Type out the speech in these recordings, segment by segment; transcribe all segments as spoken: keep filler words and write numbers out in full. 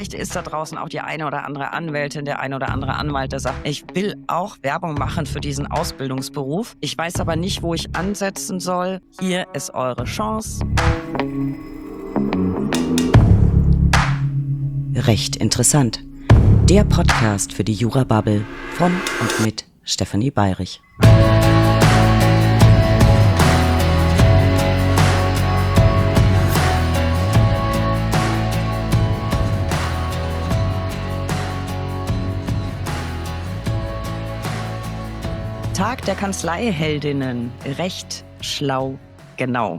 Vielleicht ist da draußen auch die eine oder andere Anwältin, der eine oder andere Anwalt, der sagt, ich will auch Werbung machen für diesen Ausbildungsberuf. Ich weiß aber nicht, wo ich ansetzen soll. Hier ist eure Chance. Recht interessant. Der Podcast für die Jura-Bubble von und mit Stefanie Bayrich. Tag der Kanzleiheldinnen. Recht, schlau, genau.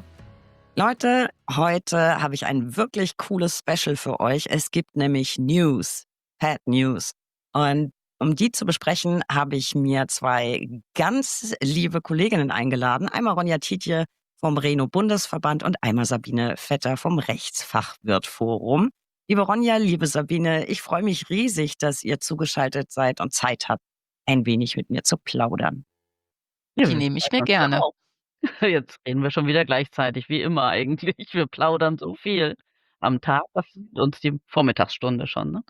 Leute, heute habe ich ein wirklich cooles Special für euch. Es gibt nämlich News, Bad News. Und um die zu besprechen, habe ich mir zwei ganz liebe Kolleginnen eingeladen. Einmal Ronja Tiedje vom Reno-Bundesverband und einmal Sabine Vetter vom Rechtsfachwirt-Forum. Liebe Ronja, liebe Sabine, ich freue mich riesig, dass ihr zugeschaltet seid und Zeit habt, ein wenig mit mir zu plaudern. Ja, Die wir nehme ich freuen mir uns ja gerne. auch. Jetzt reden wir schon wieder gleichzeitig, wie immer eigentlich. Wir plaudern so viel am Tag, das ist uns die Vormittagsstunde schon, ne?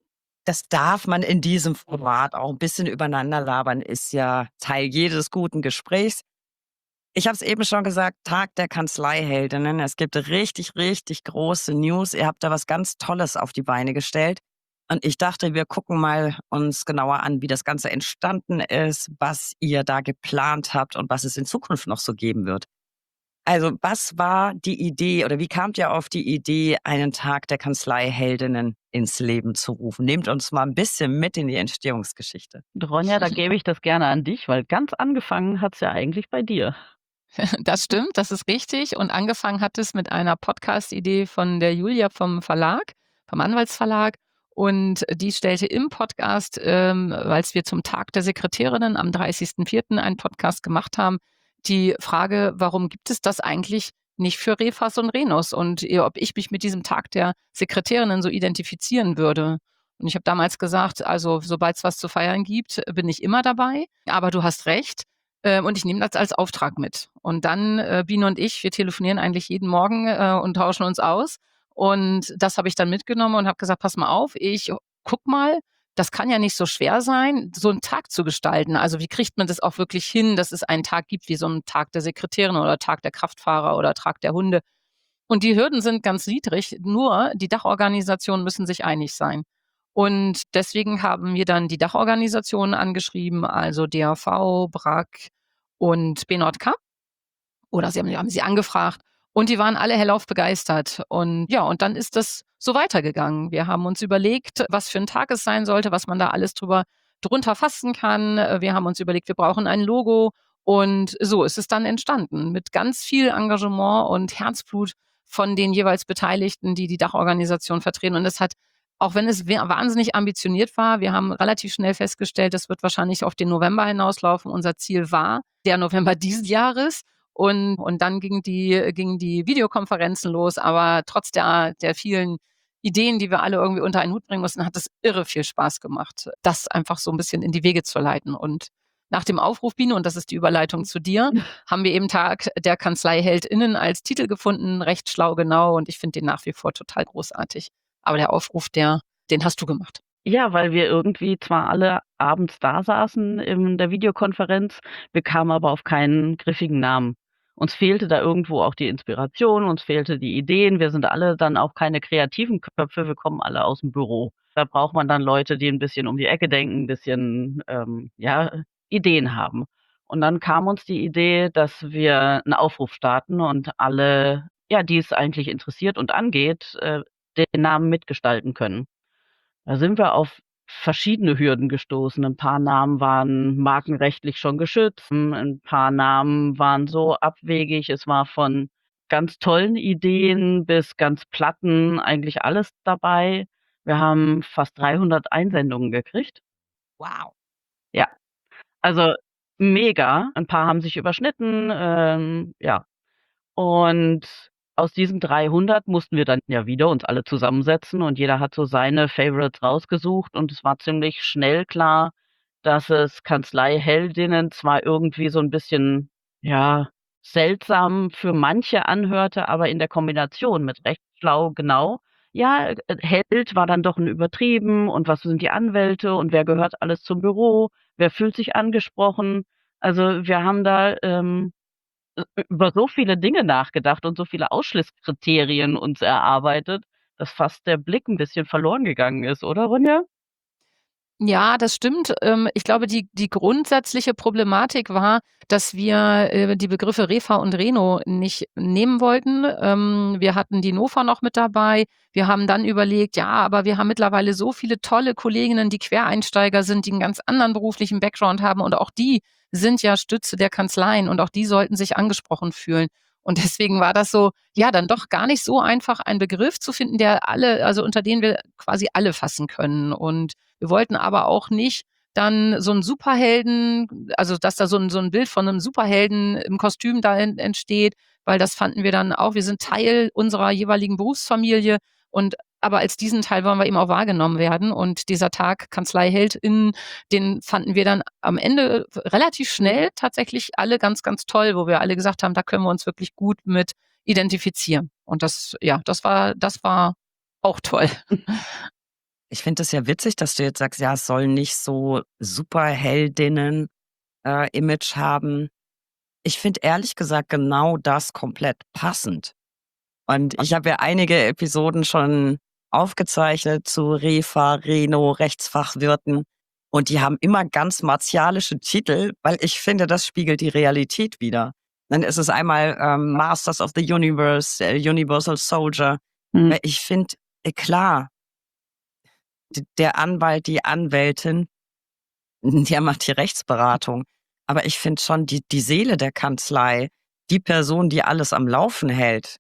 Das darf man in diesem Format auch ein bisschen übereinander labern, ist ja Teil jedes guten Gesprächs. Ich habe es eben schon gesagt, Tag der Kanzleiheldinnen. Es gibt richtig, richtig große News. Ihr habt da was ganz Tolles auf die Beine gestellt. Und ich dachte, wir gucken mal uns genauer an, wie das Ganze entstanden ist, was ihr da geplant habt und was es in Zukunft noch so geben wird. Also, was war die Idee oder wie kamt ihr auf die Idee, einen Tag der Kanzleiheldinnen ins Leben zu rufen? Nehmt uns mal ein bisschen mit in die Entstehungsgeschichte. Und Ronja, da gebe ich das gerne an dich, weil ganz angefangen hat's ja eigentlich bei dir. Das stimmt, das ist richtig. Und angefangen hat es mit einer Podcast-Idee von der Julia vom Verlag, vom Anwaltsverlag. Und die stellte im Podcast, ähm, als wir zum Tag der Sekretärinnen am dreißigsten vierten einen Podcast gemacht haben, die Frage, warum gibt es das eigentlich nicht für Refas und Renos? Und eh, ob ich mich mit diesem Tag der Sekretärinnen so identifizieren würde. Und ich habe damals gesagt, also sobald es was zu feiern gibt, bin ich immer dabei. Aber du hast recht. Äh, Und ich nehme das als Auftrag mit. Und dann, äh, Biene und ich, wir telefonieren eigentlich jeden Morgen äh, und tauschen uns aus. Und das habe ich dann mitgenommen und habe gesagt, pass mal auf, ich guck mal, das kann ja nicht so schwer sein, so einen Tag zu gestalten. Also wie kriegt man das auch wirklich hin, dass es einen Tag gibt wie so einen Tag der Sekretärin oder Tag der Kraftfahrer oder Tag der Hunde. Und die Hürden sind ganz niedrig, nur die Dachorganisationen müssen sich einig sein. Und deswegen haben wir dann die Dachorganisationen angeschrieben, also D A V, B R A C und B Nordka. Oder sie haben, haben sie angefragt und die waren alle hellauf begeistert. Und ja, und dann ist das so weitergegangen. Wir haben uns überlegt, was für ein Tag es sein sollte, was man da alles drüber drunter fassen kann. Wir haben uns überlegt, wir brauchen ein Logo. Und so ist es dann entstanden mit ganz viel Engagement und Herzblut von den jeweils Beteiligten, die die Dachorganisation vertreten. Und es hat, auch wenn es wahnsinnig ambitioniert war, wir haben relativ schnell festgestellt, das wird wahrscheinlich auf den November hinauslaufen. Unser Ziel war der November dieses Jahres. Und, und dann gingen die, gingen die Videokonferenzen los. Aber trotz der, der vielen Ideen, die wir alle irgendwie unter einen Hut bringen mussten, hat es irre viel Spaß gemacht, das einfach so ein bisschen in die Wege zu leiten. Und nach dem Aufruf, Biene, und das ist die Überleitung zu dir, haben wir eben Tag der KanzleiheldInnen als Titel gefunden, recht schlau, genau. Und ich finde den nach wie vor total großartig. Aber der Aufruf, der, den hast du gemacht. Ja, weil wir irgendwie zwar alle abends da saßen in der Videokonferenz, wir kamen aber auf keinen griffigen Namen. Uns fehlte da irgendwo auch die Inspiration, uns fehlte die Ideen. Wir sind alle dann auch keine kreativen Köpfe, wir kommen alle aus dem Büro. Da braucht man dann Leute, die ein bisschen um die Ecke denken, ein bisschen ähm, ja, Ideen haben. Und dann kam uns die Idee, dass wir einen Aufruf starten und alle, ja, die es eigentlich interessiert und angeht, äh, den Namen mitgestalten können. Da sind wir auf verschiedene Hürden gestoßen. Ein paar Namen waren markenrechtlich schon geschützt, ein paar Namen waren so abwegig. Es war von ganz tollen Ideen bis ganz platten eigentlich alles dabei. Wir haben fast dreihundert Einsendungen gekriegt. Wow. Ja, also mega. Ein paar haben sich überschnitten, ähm, ja. Und aus diesen dreihundert mussten wir dann ja wieder uns alle zusammensetzen und jeder hat so seine Favorites rausgesucht und es war ziemlich schnell klar, dass es Kanzleiheldinnen zwar irgendwie so ein bisschen, ja, seltsam für manche anhörte, aber in der Kombination mit recht schlau genau ja, äh, Held war dann doch ein übertrieben und was sind die Anwälte und wer gehört alles zum Büro, wer fühlt sich angesprochen. Also wir haben da ähm, über so viele Dinge nachgedacht und so viele Ausschlusskriterien uns erarbeitet, dass fast der Blick ein bisschen verloren gegangen ist, oder Ronja? Ja, das stimmt. Ähm, ich glaube, die die grundsätzliche Problematik war, dass wir, äh, die Begriffe Refa und Reno nicht nehmen wollten. Ähm, wir hatten die Nofa noch mit dabei. Wir haben dann überlegt, ja, aber wir haben mittlerweile so viele tolle Kolleginnen, die Quereinsteiger sind, die einen ganz anderen beruflichen Background haben und auch die sind ja Stütze der Kanzleien und auch die sollten sich angesprochen fühlen. Und deswegen war das so, ja, dann doch gar nicht so einfach, einen Begriff zu finden, der alle also unter den wir quasi alle fassen können. Und wir wollten aber auch nicht dann so 'n Superhelden also, dass da so 'n so 'n Bild von 'nem Superhelden im Kostüm da en entsteht, weil das fanden wir dann auch wir sind Teil unserer jeweiligen Berufsfamilie und aber als diesen Teil wollen wir eben auch wahrgenommen werden. Und dieser Tag KanzleiheldInnen, den fanden wir dann am Ende relativ schnell tatsächlich alle ganz, ganz toll, wo wir alle gesagt haben, da können wir uns wirklich gut mit identifizieren. Und das ja, das war das war auch toll. Ich finde es ja witzig, dass du jetzt sagst, ja, es soll nicht so Superheldinnen äh, Image haben. Ich finde ehrlich gesagt genau das komplett passend. Und ich habe ja einige Episoden schon aufgezeichnet zu Refa, Reno, Rechtsfachwirten. Und die haben immer ganz martialische Titel, weil ich finde, das spiegelt die Realität wider. Dann ist es einmal ähm, Masters of the Universe, äh, Universal Soldier. Mhm. Weil ich finde, äh, klar, d- der Anwalt, die Anwältin, der macht die Rechtsberatung. Aber ich finde schon, die, die Seele der Kanzlei, die Person, die alles am Laufen hält,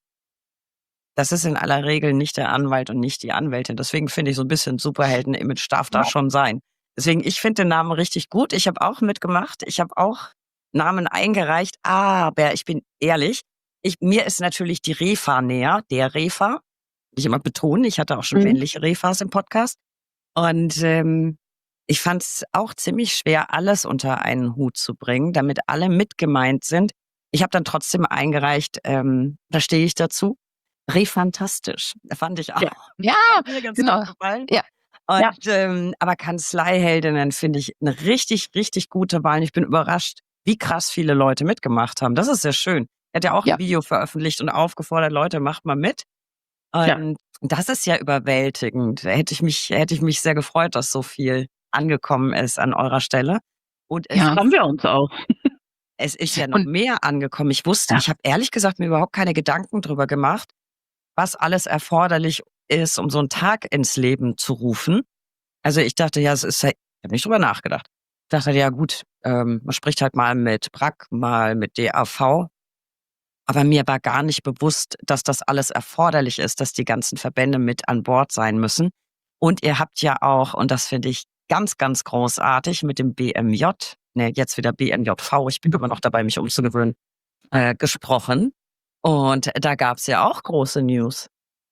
das ist in aller Regel nicht der Anwalt und nicht die Anwältin. Deswegen finde ich so ein bisschen Superhelden-Image darf da schon sein. Deswegen, ich finde den Namen richtig gut. Ich habe auch mitgemacht. Ich habe auch Namen eingereicht. Aber ich bin ehrlich, ich, mir ist natürlich die Refa näher, der Refa. Will ich immer betonen, ich hatte auch schon Mhm. männliche Refas im Podcast. Und ähm, ich fand es auch ziemlich schwer, alles unter einen Hut zu bringen, damit alle mitgemeint sind. Ich habe dann trotzdem eingereicht, ähm, da stehe ich dazu. Refantastisch, fand ich auch. Ja. Ja, Hat mir ganz genau. gut gefallen. Ja. Und ähm, aber Kanzleiheldinnen finde ich eine richtig, richtig gute Wahl. Und ich bin überrascht, wie krass viele Leute mitgemacht haben. Das ist sehr schön. Er hat ja auch Ja. ein Video veröffentlicht und aufgefordert, Leute, macht mal mit. Ja. Und das ist ja überwältigend. Da hätte ich mich, hätte ich mich sehr gefreut, dass so viel angekommen ist an eurer Stelle. Und es, Ja. Haben wir uns auch. es ist ja noch Und mehr angekommen. Ich wusste, Ja. ich habe ehrlich gesagt mir überhaupt keine Gedanken drüber gemacht, was alles erforderlich ist, um so einen Tag ins Leben zu rufen. Also ich dachte, ja, es ist ja, ich habe nicht drüber nachgedacht. Ich dachte, ja gut, ähm, man spricht halt mal mit B R A C, mal mit D A V. Aber mir war gar nicht bewusst, dass das alles erforderlich ist, dass die ganzen Verbände mit an Bord sein müssen. Und ihr habt ja auch, und das finde ich ganz, ganz großartig, mit dem B M J, ne, jetzt wieder B M J V, ich bin immer noch dabei, mich umzugewöhnen, äh, gesprochen. Und da gab es ja auch große News.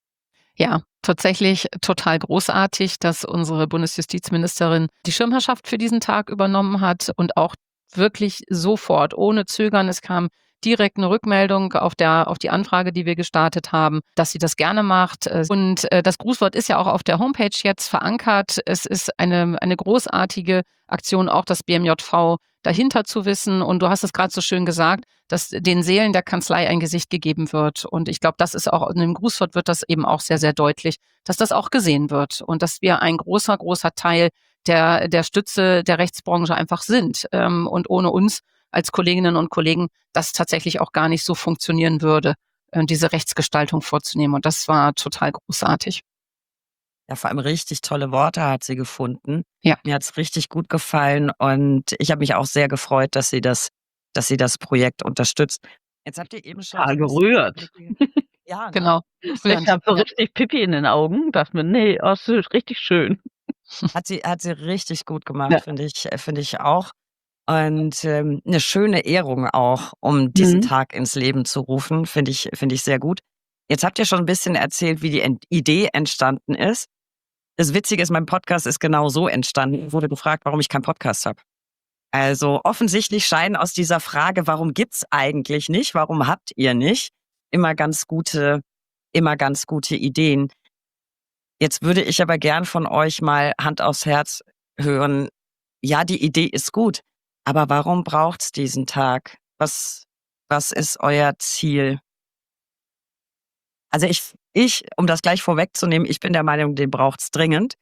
ja, tatsächlich total großartig, dass unsere Bundesjustizministerin die Schirmherrschaft für diesen Tag übernommen hat und auch wirklich sofort, ohne Zögern. Es kam direkt eine Rückmeldung auf der auf die Anfrage, die wir gestartet haben, dass sie das gerne macht. Äh, Und äh, das Grußwort ist ja auch auf der Homepage jetzt verankert. Es ist eine eine großartige Aktion, auch das B M J V dahinter zu wissen. Und du hast es gerade so schön gesagt, dass den Seelen der Kanzlei ein Gesicht gegeben wird. Und ich glaube, das ist auch in dem Grußwort wird das eben auch sehr, sehr deutlich, dass das auch gesehen wird und dass wir ein großer, großer Teil der der Stütze der Rechtsbranche einfach sind. Ähm, Und ohne uns als Kolleginnen und Kollegen das tatsächlich auch gar nicht so funktionieren würde, äh, diese Rechtsgestaltung vorzunehmen. Und das war total großartig. Ja, vor allem richtig tolle Worte hat sie gefunden. Ja. Mir hat's richtig gut gefallen und ich habe mich auch sehr gefreut, dass sie das, dass sie das Projekt unterstützt. Jetzt habt ihr eben schon Total so ein bisschen gerührt. Einblicke- Ja, ne? Genau. Ich Rührend. habe so Ja. richtig Pipi in den Augen. Dachte mir, nee, oh, ist richtig schön. Hat sie, hat sie richtig gut gemacht, Ja. finde ich, äh, finde ich auch. Und ähm, eine schöne Ehrung auch, um diesen Mhm. Tag ins Leben zu rufen, finde ich, finde ich sehr gut. Jetzt habt ihr schon ein bisschen erzählt, wie die Ent- Idee entstanden ist. Das Witzige ist, mein Podcast ist genau so entstanden. Ich wurde gefragt, warum ich keinen Podcast habe. Also offensichtlich scheinen aus dieser Frage, warum gibt's eigentlich nicht, warum habt ihr nicht, immer ganz gute, immer ganz gute Ideen. Jetzt würde ich aber gern von euch mal Hand aufs Herz hören. Ja, die Idee ist gut, aber warum braucht's diesen Tag? Was, was ist euer Ziel? Also ich, ich, um das gleich vorwegzunehmen, ich bin der Meinung, den braucht's dringend,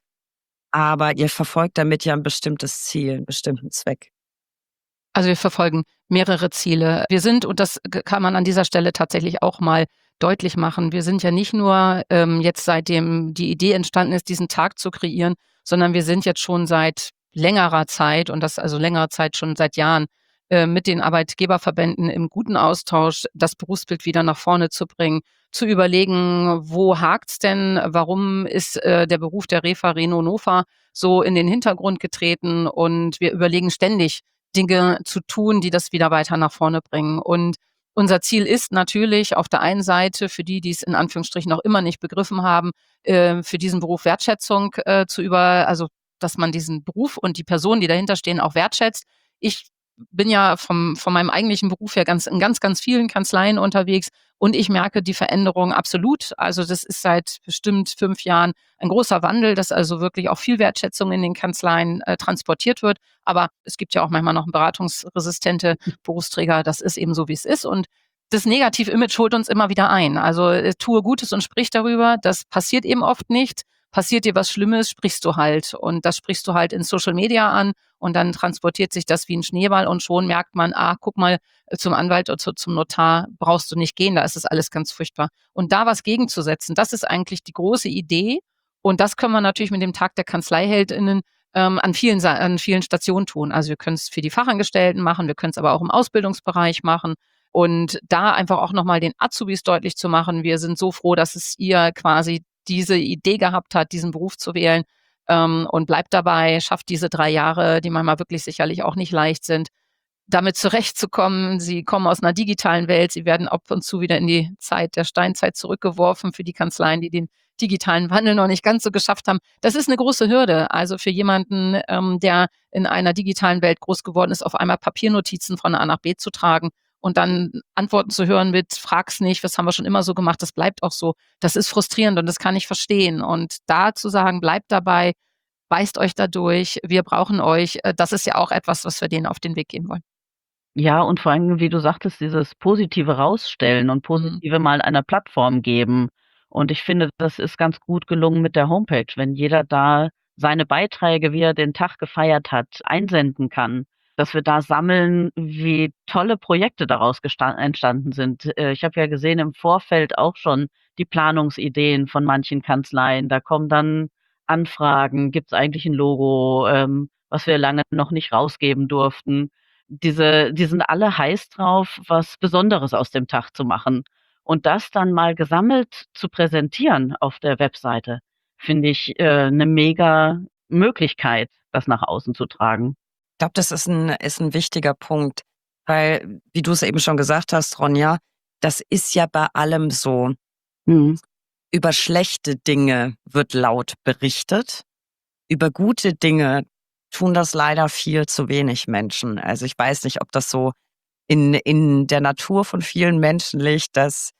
aber ihr verfolgt damit ja ein bestimmtes Ziel, einen bestimmten Zweck. Also wir verfolgen mehrere Ziele. Wir sind, und das g- kann man an dieser Stelle tatsächlich auch mal deutlich machen, wir sind ja nicht nur ähm, jetzt seitdem die Idee entstanden ist, diesen Tag zu kreieren, sondern wir sind jetzt schon seit längerer Zeit, und das also längere Zeit schon seit Jahren, äh, mit den Arbeitgeberverbänden im guten Austausch, das Berufsbild wieder nach vorne zu bringen, zu überlegen, wo hakt's denn, warum ist äh, der Beruf der Refa, Reno, Nofa so in den Hintergrund getreten, und wir überlegen ständig, Dinge zu tun, die das wieder weiter nach vorne bringen. Und unser Ziel ist natürlich auf der einen Seite, für die, die es in Anführungsstrichen noch immer nicht begriffen haben, äh, für diesen Beruf Wertschätzung äh, zu über, also dass man diesen Beruf und die Personen, die dahinter stehen, auch wertschätzt. Ich bin ja vom, von meinem eigentlichen Beruf her ganz, in ganz, ganz vielen Kanzleien unterwegs, und ich merke die Veränderung absolut. Also das ist seit bestimmt fünf Jahren ein großer Wandel, dass also wirklich auch viel Wertschätzung in den Kanzleien äh, transportiert wird. Aber es gibt ja auch manchmal noch beratungsresistente Berufsträger. Das ist eben so, wie es ist. Und das Negativ-Image holt uns immer wieder ein. Also äh, tue Gutes und sprich darüber. Das passiert eben oft nicht. Passiert dir was Schlimmes, sprichst du halt. Und das sprichst du halt in Social Media an. Und dann transportiert sich das wie ein Schneeball, und schon merkt man, ah, guck mal, zum Anwalt oder zu, zum Notar brauchst du nicht gehen, da ist es alles ganz furchtbar. Und da was gegenzusetzen, das ist eigentlich die große Idee. Und das können wir natürlich mit dem Tag der KanzleiheldInnen ähm, an vielen, Sa- an vielen Stationen tun. Also wir können es für die Fachangestellten machen, wir können es aber auch im Ausbildungsbereich machen. Und da einfach auch nochmal den Azubis deutlich zu machen, wir sind so froh, dass es ihr quasi diese Idee gehabt hat, diesen Beruf zu wählen, ähm, und bleibt dabei, schafft diese drei Jahre, die manchmal wirklich sicherlich auch nicht leicht sind, damit zurechtzukommen. Sie kommen aus einer digitalen Welt. Sie werden ab und zu wieder in die Zeit der Steinzeit zurückgeworfen für die Kanzleien, die den digitalen Wandel noch nicht ganz so geschafft haben. Das ist eine große Hürde. Also für jemanden, ähm, der in einer digitalen Welt groß geworden ist, auf einmal Papiernotizen von A nach B zu tragen und dann Antworten zu hören mit, frag's nicht, das haben wir schon immer so gemacht, das bleibt auch so. Das ist frustrierend, und das kann ich verstehen. Und da zu sagen, bleibt dabei, beißt euch da durch, wir brauchen euch, äh, das ist ja auch etwas, was wir denen auf den Weg geben wollen. Ja, und vor allem, wie du sagtest, dieses positive Rausstellen und Mhm. positive mal einer Plattform geben. Und ich finde, das ist ganz gut gelungen mit der Homepage, wenn jeder da seine Beiträge, wie er den Tag gefeiert hat, einsenden kann, dass wir da sammeln, wie tolle Projekte daraus gestan- entstanden sind. Äh, Ich habe ja gesehen im Vorfeld auch schon die Planungsideen von manchen Kanzleien. Da kommen dann Anfragen, gibt es eigentlich ein Logo, ähm, was wir lange noch nicht rausgeben durften. Diese, die sind alle heiß drauf, was Besonderes aus dem Tag zu machen. Und das dann mal gesammelt zu präsentieren auf der Webseite, finde ich äh, eine mega Möglichkeit, das nach außen zu tragen. Ich glaube, das ist ein, ist ein wichtiger Punkt, weil, wie du es eben schon gesagt hast, Ronja, das ist ja bei allem so. Mhm. Über schlechte Dinge wird laut berichtet. Über gute Dinge tun das leider viel zu wenig Menschen. Also ich weiß nicht, ob das so in, in der Natur von vielen Menschen liegt, dass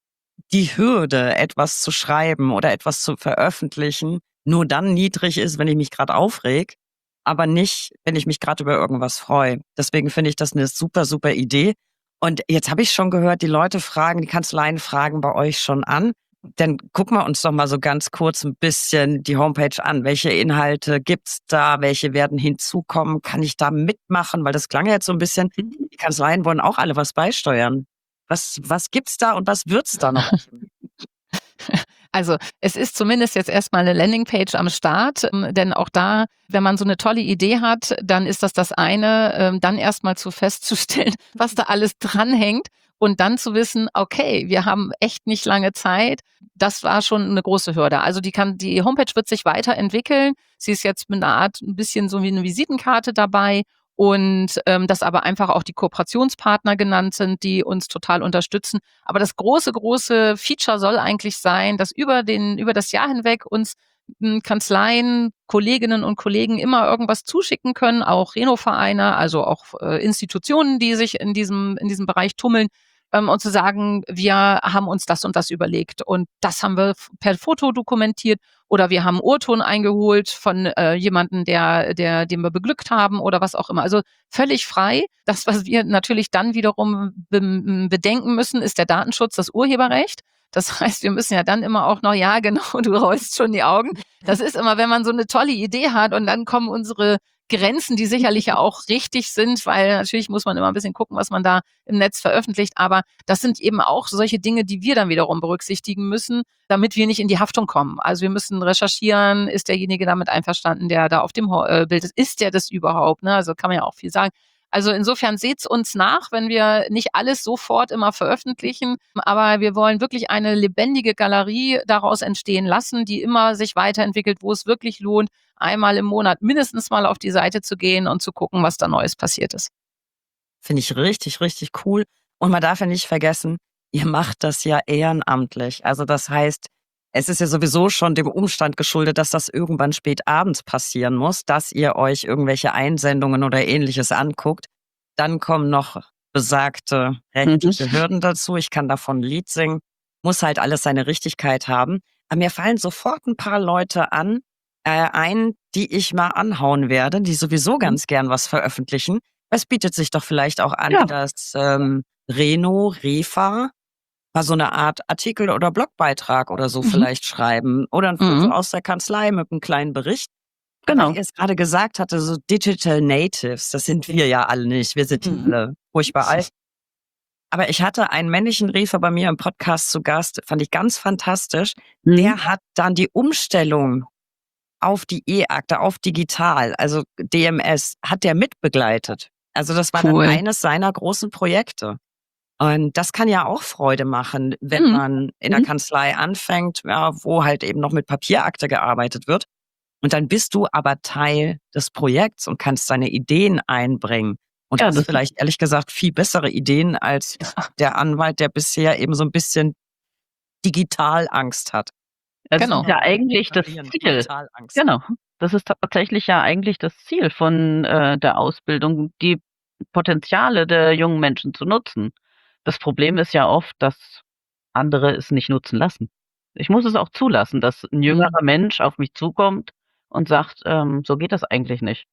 die Hürde, etwas zu schreiben oder etwas zu veröffentlichen, nur dann niedrig ist, wenn ich mich gerade aufreg, aber nicht, wenn ich mich gerade über irgendwas freue. Deswegen finde ich das eine super, super Idee. Und jetzt habe ich schon gehört, die Leute fragen, die Kanzleien fragen bei euch schon an. Dann gucken wir uns doch mal so ganz kurz ein bisschen die Homepage an. Welche Inhalte gibt's da? Welche werden hinzukommen? Kann ich da mitmachen? Weil das klang ja jetzt so ein bisschen, die Kanzleien wollen auch alle was beisteuern. Was, was gibt's da und was wird's da noch? Also es ist zumindest jetzt erstmal eine Landingpage am Start, ähm, denn auch da, wenn man so eine tolle Idee hat, dann ist das das eine, ähm, dann erstmal zu festzustellen, was da alles dranhängt, und dann zu wissen, okay, wir haben echt nicht lange Zeit. Das war schon eine große Hürde. Also die kann, die Homepage wird sich weiterentwickeln. Sie ist jetzt mit einer Art ein bisschen so wie eine Visitenkarte dabei. Und ähm, dass aber einfach auch die Kooperationspartner genannt sind, die uns total unterstützen. Aber das große, große Feature soll eigentlich sein, dass über den, über das Jahr hinweg uns m, Kanzleien, Kolleginnen und Kollegen immer irgendwas zuschicken können, auch Reno-Vereine, also auch äh, Institutionen, die sich in diesem, in diesem Bereich tummeln, ähm, und zu sagen, wir haben uns das und das überlegt und das haben wir per Foto dokumentiert oder wir haben O-Ton eingeholt von äh, jemandem, der, der, den wir beglückt haben oder was auch immer. Also völlig frei. Das, was wir natürlich dann wiederum be- bedenken müssen, ist der Datenschutz, das Urheberrecht. Das heißt, wir müssen ja dann immer auch noch, ja genau, du rollst schon die Augen. Das ist immer, wenn man so eine tolle Idee hat und dann kommen unsere Grenzen, die sicherlich ja auch richtig sind, weil natürlich muss man immer ein bisschen gucken, was man da im Netz veröffentlicht. Aber das sind eben auch solche Dinge, die wir dann wiederum berücksichtigen müssen, damit wir nicht in die Haftung kommen. Also wir müssen recherchieren, ist derjenige damit einverstanden, der da auf dem äh, Bild ist, ist der das überhaupt? Ne? Also kann man ja auch viel sagen. Also insofern seht's uns nach, wenn wir nicht alles sofort immer veröffentlichen, aber wir wollen wirklich eine lebendige Galerie daraus entstehen lassen, die immer sich weiterentwickelt, wo es wirklich lohnt, einmal im Monat mindestens mal auf die Seite zu gehen und zu gucken, was da Neues passiert ist. Finde ich richtig, richtig cool. Und man darf ja nicht vergessen, ihr macht das ja ehrenamtlich. Also das heißt, es ist ja sowieso schon dem Umstand geschuldet, dass das irgendwann spät abends passieren muss, dass ihr euch irgendwelche Einsendungen oder Ähnliches anguckt. Dann kommen noch besagte rechtliche Mhm. Hürden dazu. Ich kann davon ein Lied singen. Muss halt alles seine Richtigkeit haben. Aber mir fallen sofort ein paar Leute an, äh, ein, die ich mal anhauen werde, die sowieso ganz gern was veröffentlichen. Es bietet sich doch vielleicht auch an, Ja. dass ähm, Reno, Refa mal so eine Art Artikel oder Blogbeitrag oder so Mhm. vielleicht schreiben oder ein Foto Mhm. aus der Kanzlei mit einem kleinen Bericht. Genau. Weil ihr es gerade gesagt hatte, so Digital Natives, das sind wir ja alle nicht. Wir sind Mhm. alle furchtbar alt. Aber ich hatte einen männlichen Refer bei mir im Podcast zu Gast, fand ich ganz fantastisch. Mhm. Der hat dann die Umstellung auf die E-Akte, auf digital, also D M S, hat der mitbegleitet. Also das war Cool. dann eines seiner großen Projekte. Und das kann ja auch Freude machen, wenn Mhm. man in der Mhm. Kanzlei anfängt, ja, wo halt eben noch mit Papierakte gearbeitet wird. Und dann bist du aber Teil des Projekts und kannst deine Ideen einbringen. Und Ja, hast das vielleicht ehrlich gesagt viel bessere Ideen als der Anwalt, der bisher eben so ein bisschen Digitalangst hat. das Genau. ist ja eigentlich das Präparieren, Ziel. Digitalangst. Genau. Das ist tatsächlich ja eigentlich das Ziel von äh, der Ausbildung, die Potenziale der jungen Menschen zu nutzen. Das Problem ist ja oft, dass andere es nicht nutzen lassen. Ich muss es auch zulassen, dass ein Mhm. jüngerer Mensch auf mich zukommt und sagt, ähm, so geht das eigentlich nicht.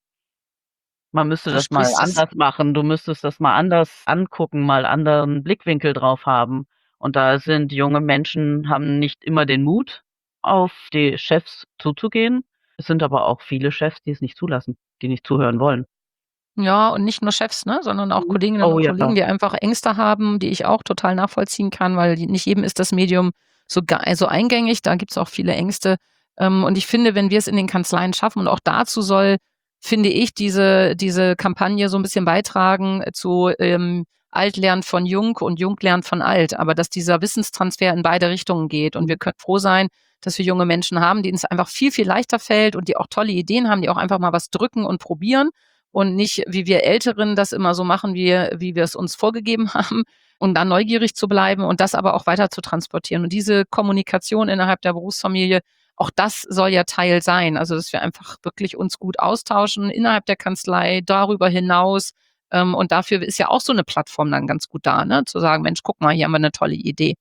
Man müsste Du das mal sprichst es anders machen. Du müsstest das mal anders angucken, mal anderen Blickwinkel drauf haben. Und da sind junge Menschen, haben nicht immer den Mut, auf die Chefs zuzugehen. Es sind aber auch viele Chefs, die es nicht zulassen, die nicht zuhören wollen. Ja, und nicht nur Chefs, ne, sondern auch Mhm. Kolleginnen Oh und ja. Kollegen, die einfach Ängste haben, die ich auch total nachvollziehen kann, weil die, nicht jedem ist das Medium so, ge- so eingängig. Da gibt's auch viele Ängste. Ähm, und ich finde, wenn wir es in den Kanzleien schaffen, und auch dazu soll, finde ich, diese, diese Kampagne so ein bisschen beitragen zu ähm, Alt lernt von Jung und Jung lernt von Alt. Aber dass dieser Wissenstransfer in beide Richtungen geht. Und wir können froh sein, dass wir junge Menschen haben, denen es einfach viel, viel leichter fällt und die auch tolle Ideen haben, die auch einfach mal was drücken und probieren. Und nicht, wie wir Älteren das immer so machen, wie, wie wir es uns vorgegeben haben und dann neugierig zu bleiben und das aber auch weiter zu transportieren. Und diese Kommunikation innerhalb der Berufsfamilie, auch das soll ja Teil sein. Also, dass wir einfach wirklich uns gut austauschen innerhalb der Kanzlei, darüber hinaus. Ähm, und dafür ist ja auch so eine Plattform dann ganz gut da, ne? Zu sagen, Mensch, guck mal, hier haben wir eine tolle Idee.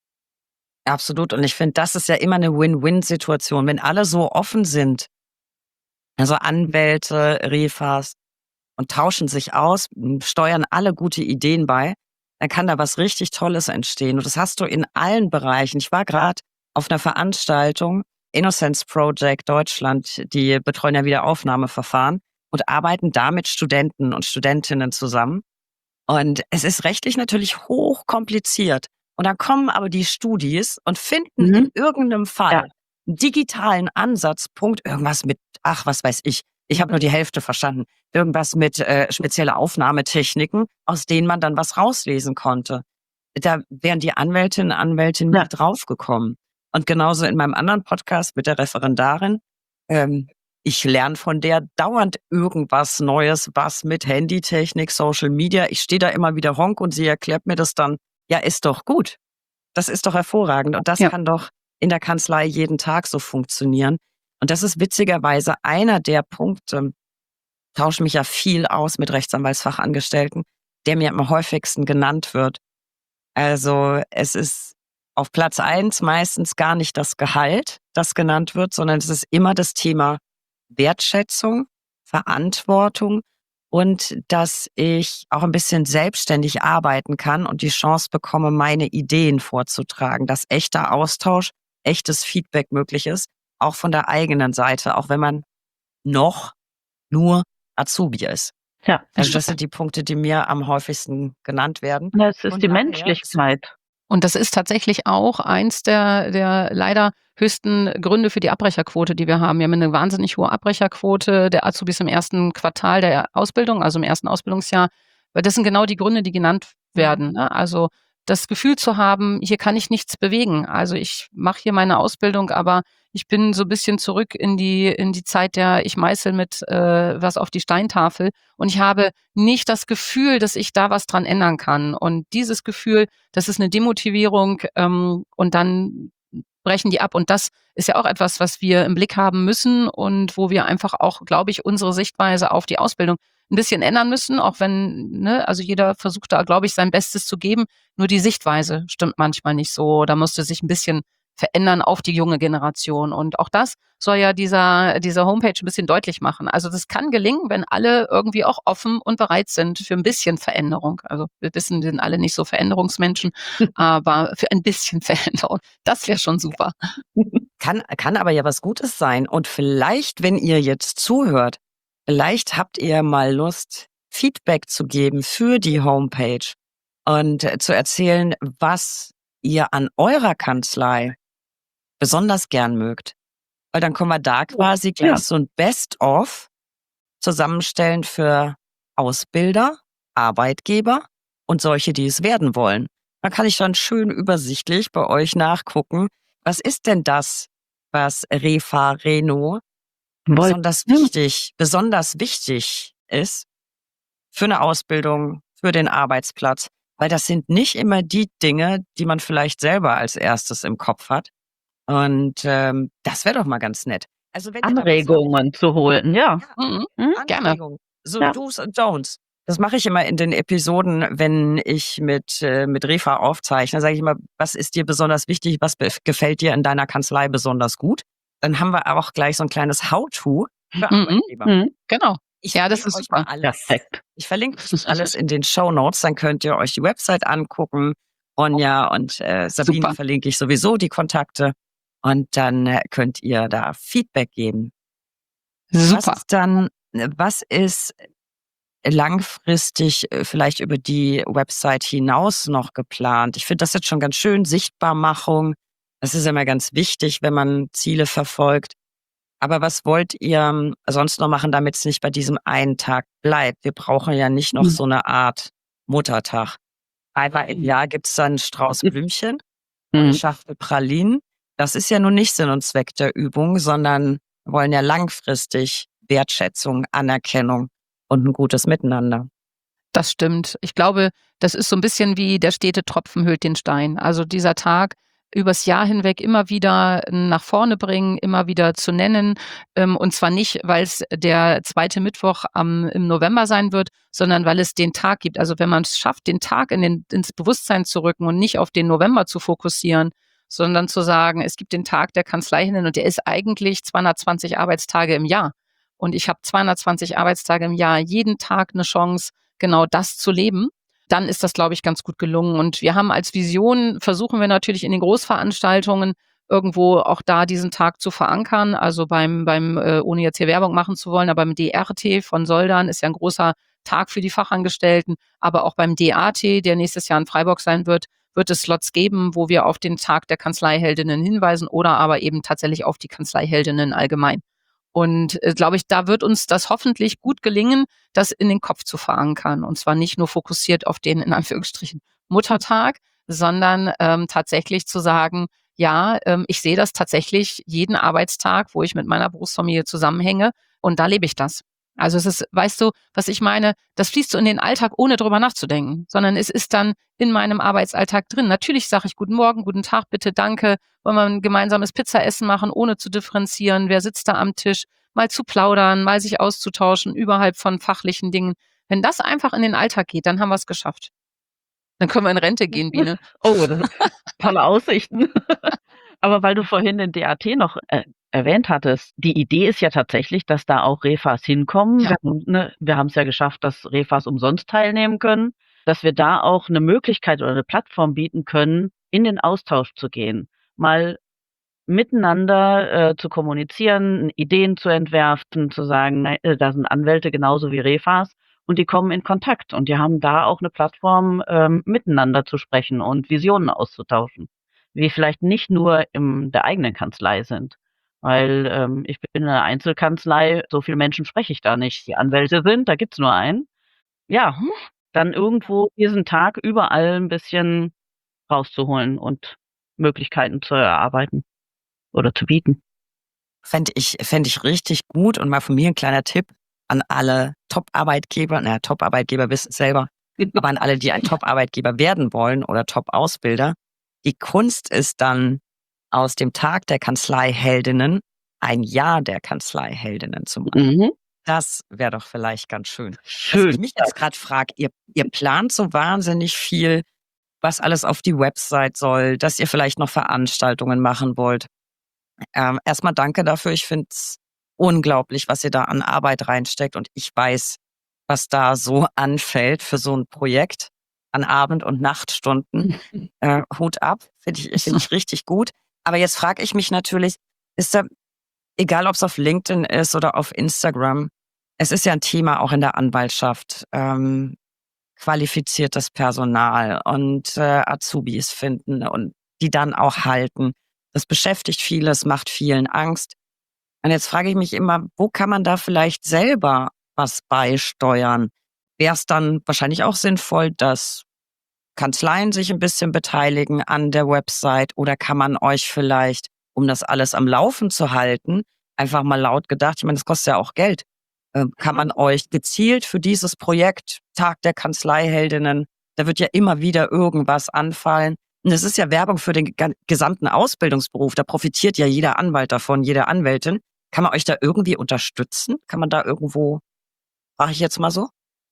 absolut. Und ich finde, das ist ja immer eine Win-Win-Situation, wenn alle so offen sind. Also Anwälte, Refas und tauschen sich aus, m, steuern alle gute Ideen bei, dann kann da was richtig Tolles entstehen. Und das hast du in allen Bereichen. Ich war gerade auf einer Veranstaltung, Innocence Project Deutschland, die betreuen ja Wiederaufnahmeverfahren und arbeiten da mit Studenten und Studentinnen zusammen. Und es ist rechtlich natürlich hochkompliziert. Und dann kommen aber die Studis und finden Mhm. in irgendeinem Fall Ja. einen digitalen Ansatzpunkt, irgendwas mit, ach, was weiß ich, ich habe nur die Hälfte verstanden, irgendwas mit äh, spezielle Aufnahmetechniken, aus denen man dann was rauslesen konnte. Da wären die Anwältinnen und Anwälte nie Ja. draufgekommen. Und genauso in meinem anderen Podcast mit der Referendarin, ähm, ich lerne von der dauernd irgendwas Neues, was mit Handytechnik, Social Media. Ich stehe da immer wieder honk und sie erklärt mir das dann. Ja, ist doch gut. Das ist doch hervorragend. Und das Ja. kann doch in der Kanzlei jeden Tag so funktionieren. Und das ist witzigerweise einer der Punkte, tausche mich ja viel aus mit Rechtsanwaltsfachangestellten, der mir am häufigsten genannt wird. Also es ist auf Platz eins meistens gar nicht das Gehalt, das genannt wird, sondern es ist immer das Thema Wertschätzung, Verantwortung und dass ich auch ein bisschen selbstständig arbeiten kann und die Chance bekomme, meine Ideen vorzutragen, dass echter Austausch, echtes Feedback möglich ist, auch von der eigenen Seite, auch wenn man noch nur Azubi ist. Ja, Also das sind die Punkte, die mir am häufigsten genannt werden. Ja, es ist Von die daher Menschlichkeit. Und das ist tatsächlich auch eins der, der leider höchsten Gründe für die Abbrecherquote, die wir haben. Wir haben eine wahnsinnig hohe Abbrecherquote der Azubis im ersten Quartal der Ausbildung, also im ersten Ausbildungsjahr. Weil das sind genau die Gründe, die genannt werden. Ne? Also das Gefühl zu haben, hier kann ich nichts bewegen. Also ich mache hier meine Ausbildung, aber ich bin so ein bisschen zurück in die in die Zeit der ich meißel mit äh, was auf die Steintafel und ich habe nicht das Gefühl, dass ich da was dran ändern kann. Und dieses Gefühl, das ist eine Demotivierung ähm, und dann brechen die ab. Und das ist ja auch etwas, was wir im Blick haben müssen und wo wir einfach auch, glaube ich, unsere Sichtweise auf die Ausbildung ein bisschen ändern müssen, auch wenn, ne, also jeder versucht da, glaube ich, sein Bestes zu geben. Nur die Sichtweise stimmt manchmal nicht so. Da musste sich ein bisschen verändern auf die junge Generation. Und auch das soll ja dieser, dieser Homepage ein bisschen deutlich machen. Also das kann gelingen, wenn alle irgendwie auch offen und bereit sind für ein bisschen Veränderung. Also wir wissen, wir sind alle nicht so Veränderungsmenschen, aber für ein bisschen Veränderung, das wäre schon super. Kann, kann aber ja was Gutes sein. Und vielleicht, wenn ihr jetzt zuhört, vielleicht habt ihr mal Lust, Feedback zu geben für die Homepage und äh, zu erzählen, was ihr an eurer Kanzlei besonders gern mögt. Weil dann können wir da quasi gleich Ja. so ein Best-of zusammenstellen für Ausbilder, Arbeitgeber und solche, die es werden wollen. Dann kann ich dann schön übersichtlich bei euch nachgucken, was ist denn das, was Refa Reno Woll- besonders wichtig, besonders wichtig ist für eine Ausbildung, für den Arbeitsplatz. Weil das sind nicht immer die Dinge, die man vielleicht selber als erstes im Kopf hat. Und ähm, das wäre doch mal ganz nett. Also wenn ihr da was habt, Anregungen zu holen, ja. ja, Mhm. Mhm. Gerne. Anregungen, so Ja. Do's und Don'ts. Das mache ich immer in den Episoden, wenn ich mit äh, mit Refa aufzeichne. Sage ich immer, was ist dir besonders wichtig, was be- gefällt dir in deiner Kanzlei besonders gut? Dann haben wir auch gleich so ein kleines How-to für Mhm. Arbeitgeber. Mhm. Genau. Ich Ja, das verlinke ist euch mal super. alles. Perfekt. Ich verlinke euch das alles in den Shownotes, dann könnt ihr euch die Website angucken. Ronja und äh, Sabine Super. verlinke ich sowieso die Kontakte. Und dann äh, könnt ihr da Feedback geben. Was Super. ist dann, was ist langfristig äh, vielleicht über die Website hinaus noch geplant? Ich finde das jetzt schon ganz schön, Sichtbarmachung. Das ist immer ganz wichtig, wenn man Ziele verfolgt. Aber was wollt ihr ähm, sonst noch machen, damit es nicht bei diesem einen Tag bleibt? Wir brauchen ja nicht noch Mhm. so eine Art Muttertag. Einmal im Jahr gibt's dann einen Strauß Blümchen und eine Mhm. Schachtel Pralinen. Das ist ja nun nicht Sinn und Zweck der Übung, sondern wir wollen ja langfristig Wertschätzung, Anerkennung und ein gutes Miteinander. Das stimmt. Ich glaube, das ist so ein bisschen wie der stete Tropfen höhlt den Stein. Also dieser Tag übers Jahr hinweg immer wieder nach vorne bringen, immer wieder zu nennen. Ähm, und zwar nicht, weil es der zweite Mittwoch am, im November sein wird, sondern weil es den Tag gibt. Also wenn man es schafft, den Tag in den, ins Bewusstsein zu rücken und nicht auf den November zu fokussieren, sondern zu sagen, es gibt den Tag der Kanzleihinnen und der ist eigentlich zweihundertzwanzig Arbeitstage im Jahr. Und ich habe zweihundertzwanzig Arbeitstage im Jahr, jeden Tag eine Chance, genau das zu leben, dann ist das, glaube ich, ganz gut gelungen. Und wir haben als Vision, versuchen wir natürlich in den Großveranstaltungen irgendwo auch da diesen Tag zu verankern. Also beim, beim äh, ohne jetzt hier Werbung machen zu wollen, aber beim D R T von Soldern ist ja ein großer Tag für die Fachangestellten. Aber auch beim D A T, der nächstes Jahr in Freiburg sein wird, wird es Slots geben, wo wir auf den Tag der Kanzleiheldinnen hinweisen oder aber eben tatsächlich auf die Kanzleiheldinnen allgemein. Und äh, glaube ich, da wird uns das hoffentlich gut gelingen, das in den Kopf zu verankern. Und zwar nicht nur fokussiert auf den, in Anführungsstrichen, Muttertag, sondern ähm, tatsächlich zu sagen, ja, ähm, ich sehe das tatsächlich jeden Arbeitstag, wo ich mit meiner Berufsfamilie zusammenhänge und da lebe ich das. Also es ist, weißt du, was ich meine, das fließt so in den Alltag, ohne drüber nachzudenken, sondern es ist dann in meinem Arbeitsalltag drin. Natürlich sage ich guten Morgen, guten Tag, bitte, danke, wollen wir ein gemeinsames Pizzaessen machen, ohne zu differenzieren, wer sitzt da am Tisch, mal zu plaudern, mal sich auszutauschen, überhalb von fachlichen Dingen. Wenn das einfach in den Alltag geht, dann haben wir es geschafft. Dann können wir in Rente gehen, Biene. Oh, das ist tolle Aussichten. Aber weil du vorhin den D A T noch äh, erwähnt hattest, die Idee ist ja tatsächlich, dass da auch Refas hinkommen. Ja. Wir, haben, ne, wir haben es ja geschafft, dass Refas umsonst teilnehmen können, dass wir da auch eine Möglichkeit oder eine Plattform bieten können, in den Austausch zu gehen, mal miteinander äh, zu kommunizieren, Ideen zu entwerfen, zu sagen, na, äh, da sind Anwälte genauso wie Refas und die kommen in Kontakt und die haben da auch eine Plattform, ähm, miteinander zu sprechen und Visionen auszutauschen, die vielleicht nicht nur in der eigenen Kanzlei sind. Weil ähm, ich bin in einer Einzelkanzlei, so viele Menschen spreche ich da nicht. Die Anwälte sind, da gibt's nur einen. Ja, hm, dann irgendwo diesen Tag überall ein bisschen rauszuholen und Möglichkeiten zu erarbeiten oder zu bieten. Fände ich, fänd ich richtig gut und mal von mir ein kleiner Tipp an alle Top-Arbeitgeber, naja, Top-Arbeitgeber wissen es selber, aber an alle, die ein Top-Arbeitgeber werden wollen oder Top-Ausbilder. Die Kunst ist dann, aus dem Tag der Kanzleiheldinnen ein Jahr der Kanzleiheldinnen zu machen. Mhm. Das wäre doch vielleicht ganz schön. Was Schön. ich mich jetzt gerade frage, ihr, ihr plant so wahnsinnig viel, was alles auf die Website soll, dass ihr vielleicht noch Veranstaltungen machen wollt. Ähm, erstmal danke dafür. Ich finde es unglaublich, was ihr da an Arbeit reinsteckt. Und ich weiß, was da so anfällt für so ein Projekt an Abend- und Nachtstunden. Äh, Hut ab, finde ich, find ich richtig gut. Aber jetzt frage ich mich natürlich, ist da, egal ob es auf LinkedIn ist oder auf Instagram, es ist ja ein Thema auch in der Anwaltschaft, ähm, qualifiziertes Personal und äh, Azubis finden und die dann auch halten. Das beschäftigt viele, es macht vielen Angst. Und jetzt frage ich mich immer, wo kann man da vielleicht selber was beisteuern? Wäre es dann wahrscheinlich auch sinnvoll, dass Kanzleien sich ein bisschen beteiligen an der Website oder kann man euch vielleicht, um das alles am Laufen zu halten, einfach mal laut gedacht, ich meine, das kostet ja auch Geld, äh, kann man euch gezielt für dieses Projekt Tag der Kanzleiheldinnen, da wird ja immer wieder irgendwas anfallen. Und es ist ja Werbung für den ga- gesamten Ausbildungsberuf, da profitiert ja jeder Anwalt davon, jede Anwältin. Kann man euch da irgendwie unterstützen? Kann man da irgendwo, frage ich jetzt mal so?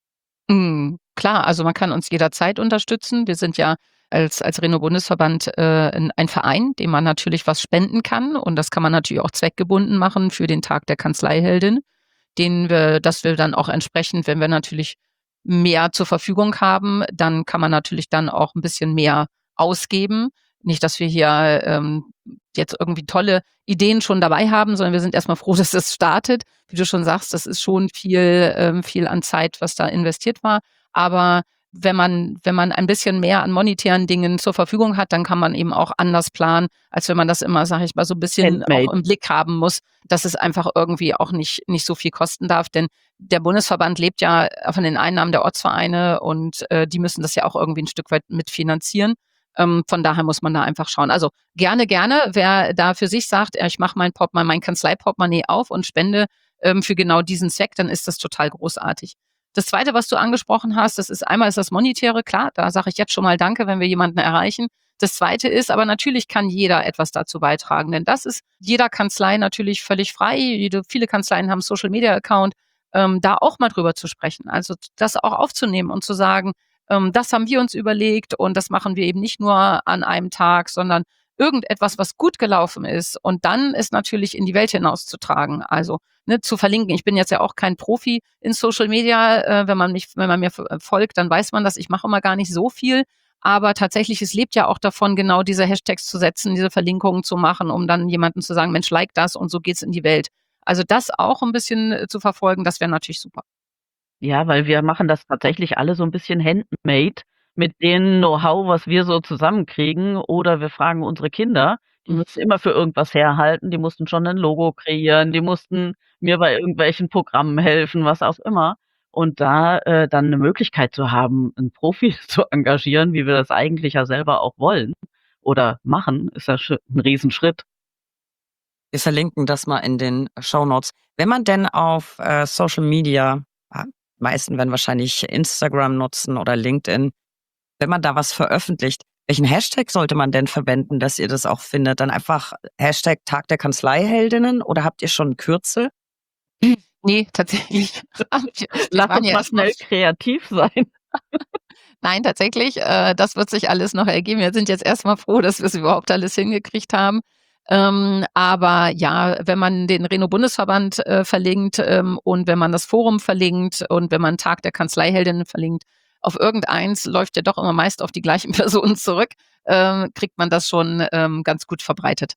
Mm, klar, also man kann uns jederzeit unterstützen. Wir sind ja als, als Reno-Bundesverband äh, ein, ein Verein, dem man natürlich was spenden kann. Und das kann man natürlich auch zweckgebunden machen für den Tag der Kanzleiheldin, den wir, dass wir dann auch entsprechend, wenn wir natürlich mehr zur Verfügung haben, dann kann man natürlich dann auch ein bisschen mehr ausgeben. Nicht, dass wir hier ähm, jetzt irgendwie tolle Ideen schon dabei haben, sondern wir sind erstmal froh, dass es startet. Wie du schon sagst, das ist schon viel, ähm, viel an Zeit, was da investiert war. Aber wenn man, wenn man ein bisschen mehr an monetären Dingen zur Verfügung hat, dann kann man eben auch anders planen, als wenn man das immer, sage ich mal, so ein bisschen Handmade. auch im Blick haben muss, dass es einfach irgendwie auch nicht, nicht so viel kosten darf. Denn der Bundesverband lebt ja von den Einnahmen der Ortsvereine und äh, die müssen das ja auch irgendwie ein Stück weit mitfinanzieren. Ähm, von daher muss man da einfach schauen. Also gerne, gerne, wer da für sich sagt, äh, ich mache mein Portemonnaie, mein Kanzlei-Portemonnaie auf und spende ähm, für genau diesen Zweck, dann ist das total großartig. Das Zweite, was du angesprochen hast, das ist einmal ist das Monetäre, klar, da sage ich jetzt schon mal Danke, wenn wir jemanden erreichen. Das Zweite ist, aber natürlich kann jeder etwas dazu beitragen, denn das ist jeder Kanzlei natürlich völlig frei. Jede, viele Kanzleien haben Social-Media-Account, ähm, da auch mal drüber zu sprechen, also das auch aufzunehmen und zu sagen, ähm, das haben wir uns überlegt und das machen wir eben nicht nur an einem Tag, sondern irgendetwas, was gut gelaufen ist und dann ist natürlich in die Welt hinauszutragen, also ne, zu verlinken. Ich bin jetzt ja auch kein Profi in Social Media, äh, wenn man mich, wenn man mir folgt, dann weiß man das. Ich mache immer gar nicht so viel, aber tatsächlich, es lebt ja auch davon, genau diese Hashtags zu setzen, diese Verlinkungen zu machen, um dann jemandem zu sagen, Mensch, like das und so geht's in die Welt. Also das auch ein bisschen äh, zu verfolgen, das wäre natürlich super. Ja, weil wir machen das tatsächlich alle so ein bisschen handmade mit dem Know-how, was wir so zusammenkriegen. Oder wir fragen unsere Kinder, die müssen immer für irgendwas herhalten. Die mussten schon ein Logo kreieren, die mussten mir bei irgendwelchen Programmen helfen, was auch immer. Und da äh, dann eine Möglichkeit zu haben, einen Profi zu engagieren, wie wir das eigentlich ja selber auch wollen oder machen, ist ja sch- ein Riesenschritt. Wir verlinken das mal in den Shownotes. Wenn man denn auf äh, Social Media, ah, die meisten werden wahrscheinlich Instagram nutzen oder LinkedIn, wenn man da was veröffentlicht, welchen Hashtag sollte man denn verwenden, dass ihr das auch findet? Dann einfach Hashtag Tag der Kanzleiheldinnen oder habt ihr schon ein Kürzel? Nee, tatsächlich. Wir Lass waren uns ja mal erst mal schnell kreativ sein. Nein, tatsächlich, äh, das wird sich alles noch ergeben. Wir sind jetzt erstmal froh, dass wir es überhaupt alles hingekriegt haben. Ähm, aber ja, wenn man den Reno-Bundesverband äh, verlinkt ähm, und wenn man das Forum verlinkt und wenn man Tag der Kanzleiheldinnen verlinkt, auf irgendeins läuft ja doch immer meist auf die gleichen Personen zurück, ähm, kriegt man das schon ähm, ganz gut verbreitet.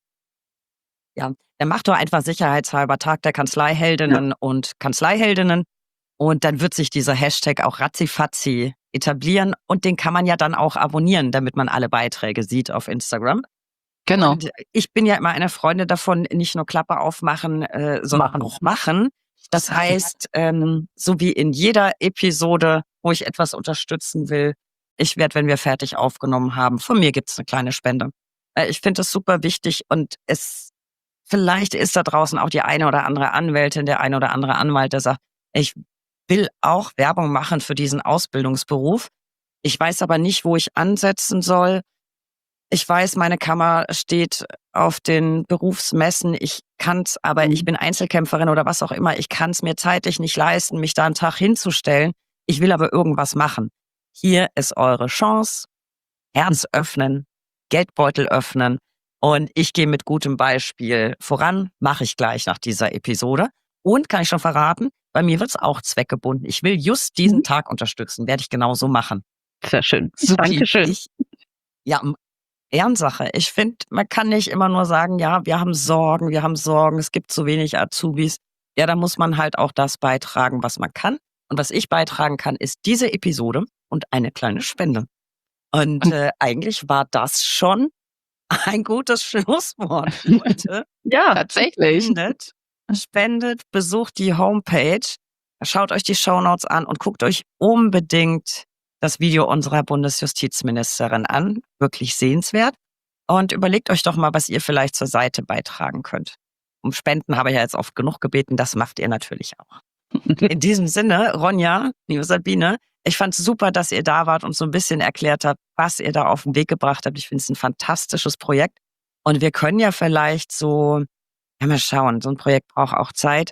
Ja, dann macht doch einfach sicherheitshalber Tag der Kanzleiheldinnen und Kanzleiheldinnen und dann wird sich dieser Hashtag auch ratzifatzi etablieren und den kann man ja dann auch abonnieren, damit man alle Beiträge sieht auf Instagram. Genau. Und ich bin ja immer eine Freundin davon, nicht nur Klappe aufmachen, äh, sondern Machen. auch machen. Das heißt, ähm, so wie in jeder Episode, wo ich etwas unterstützen will, ich werde, wenn wir fertig aufgenommen haben, von mir gibt's eine kleine Spende. Äh, ich finde das super wichtig und es vielleicht ist da draußen auch die eine oder andere Anwältin, der eine oder andere Anwalt, der sagt, ich will auch Werbung machen für diesen Ausbildungsberuf. Ich weiß aber nicht, wo ich ansetzen soll. Ich weiß, meine Kammer steht auf den Berufsmessen. Ich kann's, aber Mhm. ich bin Einzelkämpferin oder was auch immer. Ich kann's mir zeitlich nicht leisten, mich da einen Tag hinzustellen. Ich will aber irgendwas machen. Hier ist eure Chance. Herz öffnen, Geldbeutel öffnen. Und ich gehe mit gutem Beispiel voran. Mache ich gleich nach dieser Episode. Und kann ich schon verraten, bei mir wird's auch zweckgebunden. Ich will just diesen Mhm. Tag unterstützen. Werde ich genauso machen. Sehr schön. Supi. Dankeschön. Ich, ja, m- Ehrensache. Ich finde, man kann nicht immer nur sagen, ja, wir haben Sorgen, wir haben Sorgen, es gibt zu wenig Azubis. Ja, da muss man halt auch das beitragen, was man kann. Und was ich beitragen kann, ist diese Episode und eine kleine Spende. Und Und- äh, eigentlich war das schon ein gutes Schlusswort, Leute. Ja, Tatsächlich. Spendet, spendet, besucht die Homepage, schaut euch die Shownotes an und guckt euch unbedingt das Video unserer Bundesjustizministerin an. Wirklich sehenswert. Und überlegt euch doch mal, was ihr vielleicht zur Seite beitragen könnt. Um Spenden habe ich ja jetzt oft genug gebeten, das macht ihr natürlich auch. In diesem Sinne, Ronja, liebe Sabine, ich fand es super, dass ihr da wart und so ein bisschen erklärt habt, was ihr da auf den Weg gebracht habt. Ich finde es ein fantastisches Projekt. Und wir können ja vielleicht so, ja mal schauen, so ein Projekt braucht auch Zeit.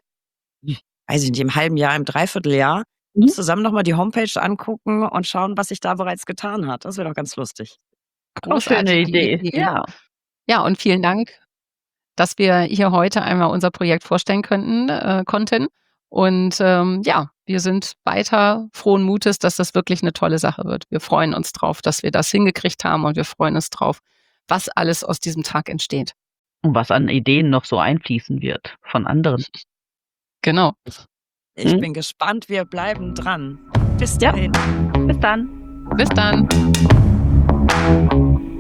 Weiß ich nicht, im halben Jahr, im Dreivierteljahr, Mhm. zusammen nochmal die Homepage angucken und schauen, was sich da bereits getan hat. Das wäre doch ganz lustig. auch schöne Großartige Idee. Ja. Ja, und vielen Dank, dass wir hier heute einmal unser Projekt vorstellen könnten, äh, konnten. Und ähm, ja, wir sind weiter frohen Mutes, dass das wirklich eine tolle Sache wird. Wir freuen uns drauf, dass wir das hingekriegt haben und wir freuen uns drauf, was alles aus diesem Tag entsteht. Und was an Ideen noch so einfließen wird von anderen. Genau. Ich Mhm. bin gespannt, wir bleiben dran. Bis Ja. dahin. Bis dann. Bis dann.